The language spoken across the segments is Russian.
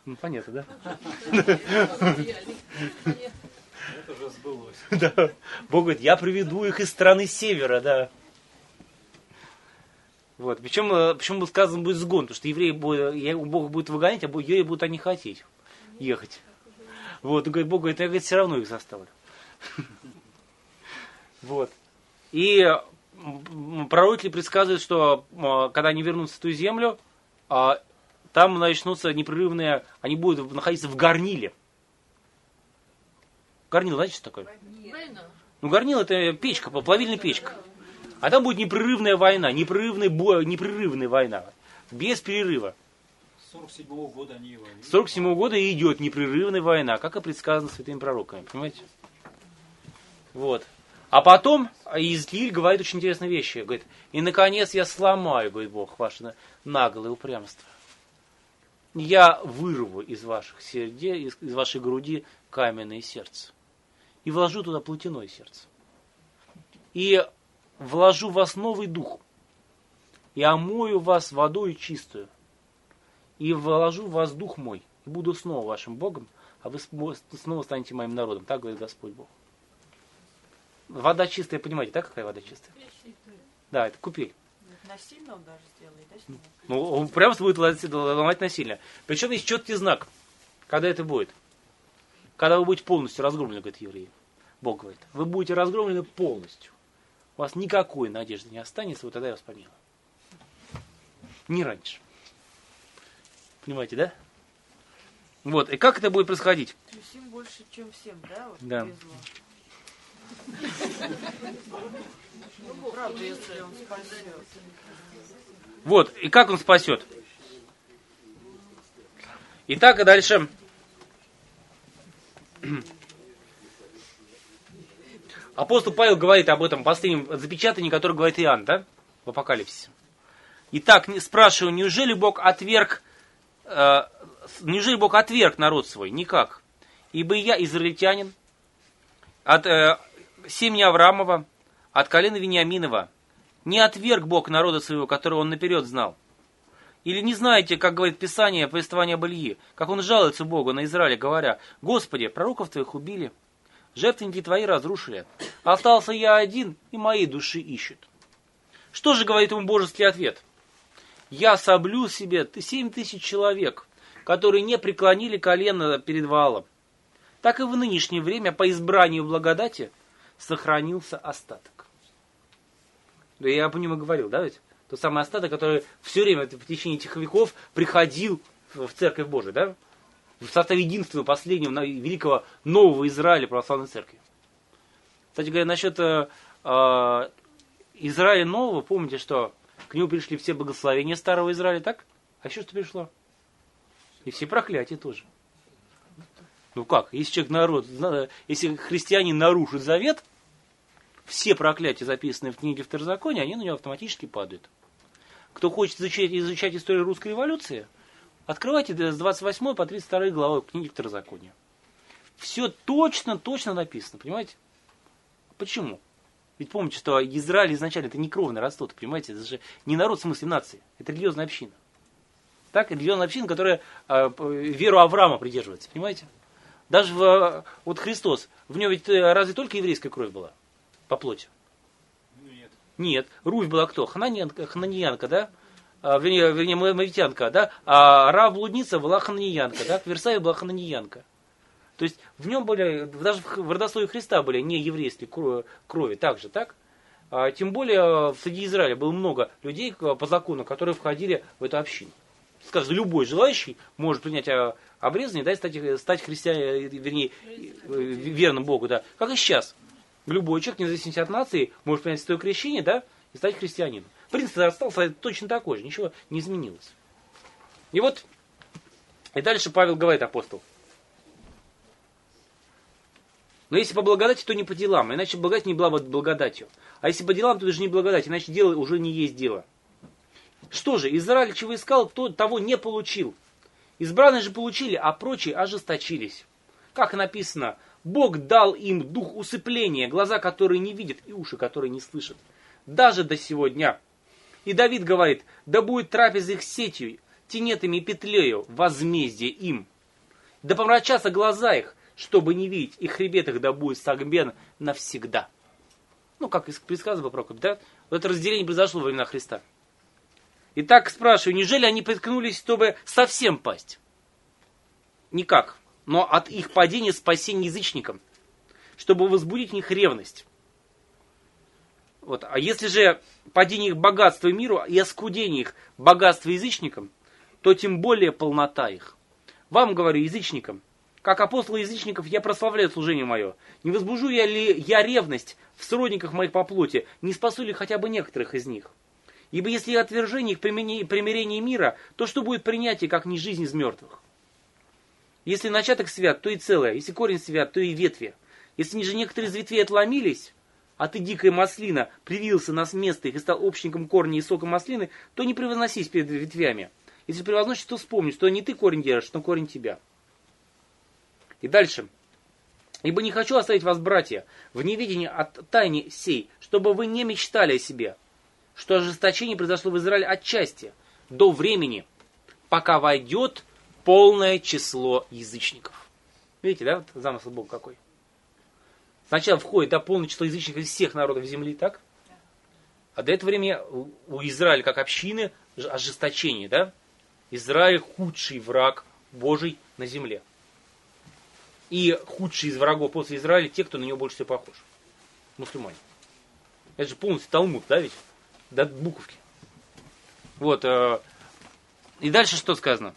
Ну, понятно, да? Это уже сбылось. Да. Бог говорит, я приведу их из страны севера, да. Вот. Причем был сказан будет сгон, потому что евреи Бог будет выгонять, а евреи будут они хотеть ехать. Вот. И говорит, Бог говорит, я говорит, все равно их заставлю. Вот. И пророки предсказывают, что когда они вернутся в ту землю, там начнутся непрерывные, они будут находиться в горниле. Горнил, знаете, что такое? Ну, горнил это печка, плавильная печка. А там будет непрерывная война, непрерывная война, без перерыва. С 47-го года они воюют. С 47-го года и идет непрерывная война, как и предсказано святыми пророками, понимаете? Вот. А потом Иезекииль говорит очень интересные вещи. Говорит, и наконец я сломаю, говорит Бог, ваше наглое упрямство. Я вырву из ваших сердец, из вашей груди каменное сердце. И вложу туда плотяное сердце. И вложу в вас новый дух. И омою вас водой чистую. И вложу в вас дух мой. И буду снова вашим Богом, а вы снова станете моим народом. Так говорит Господь Бог. Вода чистая, понимаете, да, какая вода чистая? Да, это купель. Насильно он даже сделает, да, с ним? Ну, он прямо будет ломать насильно. Причем есть четкий знак, когда это будет. Когда вы будете полностью разгромлены, говорит евреи. Бог говорит, вы будете разгромлены полностью. У вас никакой надежды не останется, вот тогда я вас помилую. Не раньше. Понимаете, да? Вот, и как это будет происходить? То есть им больше, чем всем, да? Вот Да. повезло. Ну, правда, если он спасет. Вот, и как он спасет? Итак, и дальше. Апостол Павел говорит об этом последнем запечатании, которое говорит Иоанн, да? В Апокалипсисе. Итак, спрашиваю, неужели Бог отверг народ свой? Никак. Ибо я израильтянин, от семени Авраамова, от колена Вениаминова. Не отверг Бог народа своего, которого он наперед знал. Или не знаете, как говорит Писание, повествование об Ильи, как он жалуется Богу на Израиле, говоря, «Господи, пророков твоих убили, жертвенники твои разрушили, остался я один, и моей души ищут». Что же говорит ему божеский ответ? «Я соблю себе 7000 человек, которые не преклонили колено перед Ваалом. Так и в нынешнее время по избранию благодати сохранился остаток». Да, я по нему говорил, да, ведь? Тот самый остаток, который все время в течение этих веков приходил в Церковь Божию, да? В составе единственного, последнего, великого нового Израиля православной церкви. Кстати говоря, насчет Израиля нового, помните, что к нему пришли все благословения старого Израиля, так? А еще что пришло? И все проклятия тоже. Ну как, если если христианин нарушит завет, все проклятия, записанные в книге Второзакония, они на него автоматически падают. Кто хочет изучать историю русской революции, открывайте с 28 по 32 главы книги Второзакония. Все точно написано, понимаете? Почему? Ведь помните, что Израиль изначально это не кровное родство, понимаете? Это же не народ в смысле нации, это религиозная община. Так, религиозная община, которая веру Авраама придерживается, понимаете? Даже вот Христос, в нем ведь разве только еврейская кровь была? По плоти? Нет. Русь была кто? Хананиянка, да? Вернее, Моавитянка, да? А Рав-блудница была хананиянка, да? Версавия была хананиянка. То есть в нем были, даже в родословии Христа были не еврейские крови, так же, так? Тем более среди Израиля было много людей по закону, которые входили в эту общину. Скажем, любой желающий может принять обрезание, да, и стать христианином, вернее, верным Богу, да, как и сейчас. Любой человек, независимо от нации, может принять святое крещение, да, и стать христианином. Принцип остался точно такой же, ничего не изменилось. И вот, и дальше Павел говорит, апостол. Но если по благодати, то не по делам, иначе благодать не была бы благодатью. А если по делам, то это же не благодать, иначе дело уже не есть дело. Что же, Израиль чего искал, того не получил. Избранные же получили, а прочие ожесточились. Как написано, Бог дал им дух усыпления, глаза, которые не видят, и уши, которые не слышат. Даже до сего дня. И Давид говорит, да будет трапеза их сетью, тенетами и петлею, возмездие им. Да помрачатся глаза их, чтобы не видеть, и хребет их да будет согбен навсегда. Ну, как предсказывал пророк, да? Вот это разделение произошло во времена Христа. Итак, спрашиваю, неужели они приткнулись, чтобы совсем пасть? Никак. Но от их падения спасение язычникам, чтобы возбудить в них ревность. Вот. А если же падение их богатства и миру и оскудение их богатства язычникам, то тем более полнота их. Вам говорю, язычникам, как апостол язычников, я прославляю служение мое. Не возбужу я ли я ревность в сродниках моих по плоти, не спасу ли хотя бы некоторых из них? Ибо если отвержение их примирение мира, то что будет принятие, как не жизнь из мертвых? Если начаток свят, то и целое, если корень свят, то и ветви. Если же некоторые из ветвей отломились, а ты, дикая маслина, привился на место их и стал общником корня и сока маслины, то не превозносись перед ветвями. Если превозносишь, то вспомни, что не ты корень держишь, но корень тебя. И дальше. Ибо не хочу оставить вас, братья, в неведении от тайны сей, чтобы вы не мечтали о себе, что ожесточение произошло в Израиле отчасти, до времени, пока войдет полное число язычников. Видите, да, вот замысел Бога какой? Сначала входит полное число язычников из всех народов земли, так? А до этого времени у Израиля как общины ожесточение, да? Израиль худший враг Божий на земле. И худший из врагов после Израиля те, кто на него больше всего похож. Мусульмане. Это же полностью Талмуд, да ведь? До буковки. Вот. И дальше что сказано?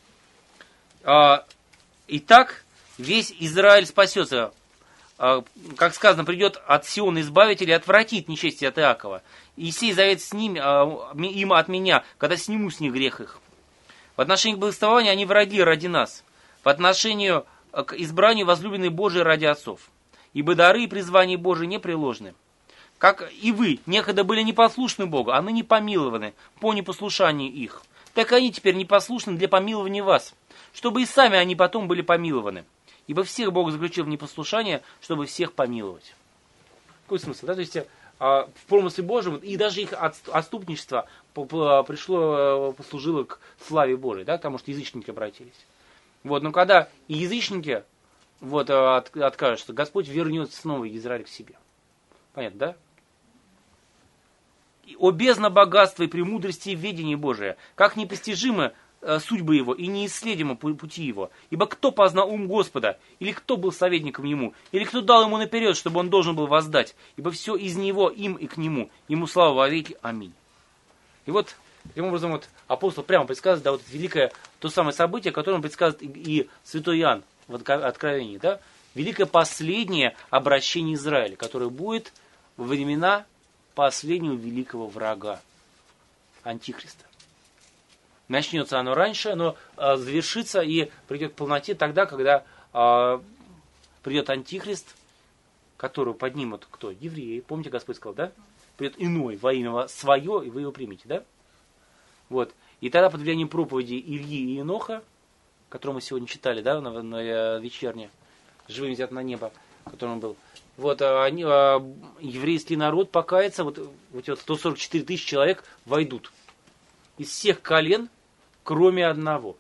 Итак, весь Израиль спасется. Как сказано, придет от Сиона избавитель и отвратит нечестие от Иакова. И сей завет с ним, им от меня, когда сниму с них грех их. В отношении к благословению они враги ради нас. В отношении к избранию возлюбленной Божией ради отцов. Ибо дары и призвания Божии непреложны. Как и вы некогда были непослушны Богу, а ныне помилованы по непослушанию их. Так они теперь непослушны для помилования вас, чтобы и сами они потом были помилованы. Ибо всех Бог заключил в непослушание, чтобы всех помиловать. Какой смысл? Да? То есть в промысле Божьем и даже их отступничество послужило к славе Божией, да? Потому что язычники обратились. Вот, но когда и язычники откажутся, Господь вернет снова Израиль к себе. Понятно, да? О бездна богатства и премудрости и ведения Божия, как непостижимы судьбы его и неисследимы пути его. Ибо кто познал ум Господа, или кто был советником ему, или кто дал ему наперед, чтобы он должен был воздать, ибо все из него, им и к нему, ему слава во веки. Аминь. И вот, таким образом, вот апостол прямо предсказывает, да, вот великое, то самое событие, которое он предсказывает и святой Иоанн в Откровении, да, великое последнее обращение Израиля, которое будет во времена последнего великого врага, Антихриста. Начнется оно раньше, но завершится и придет к полноте тогда, когда придет Антихрист, которого поднимут кто? Евреи. Помните, Господь сказал, да? Придет иной во имя свое, и вы его примете, да? Вот. И тогда под влиянием проповеди Ильи и Еноха, которую мы сегодня читали, да, на вечерне, живым взят на небо, которым он был, вот, еврейский народ покается, вот эти 144 тысячи человек войдут из всех колен, кроме одного.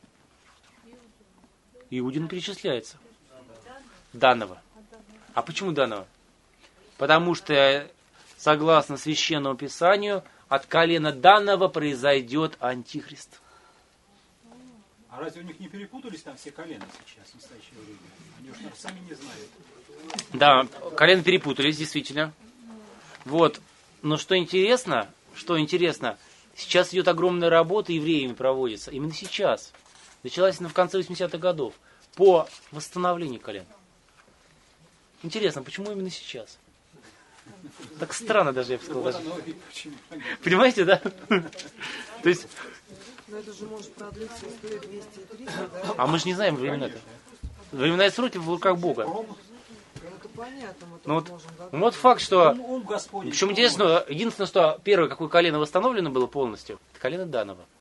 Иудин перечисляется. Данного. А почему данного? Потому что, согласно Священному Писанию, от колена данного произойдет Антихрист. А разве у них не перепутались там все колена сейчас, в настоящее время? Они уж сами не знают. Да, колена перепутались, действительно. Вот. Но что интересно, сейчас идет огромная работа, евреями проводится. Именно сейчас. Началась она в конце 80-х годов. По восстановлению колен. Интересно, почему именно сейчас? Так странно даже, я бы сказал. Даже. Понимаете, да? То есть... Но это же может продлиться история 200 и 300, да? А мы же не знаем времена-то. Времена и сроки в руках Бога. Ну это понятно, мы Ну тоже можем вот, вот факт, что... Ум Господень. Причем интересно, единственное, что первое, какое колено восстановлено было полностью, это колено Данова.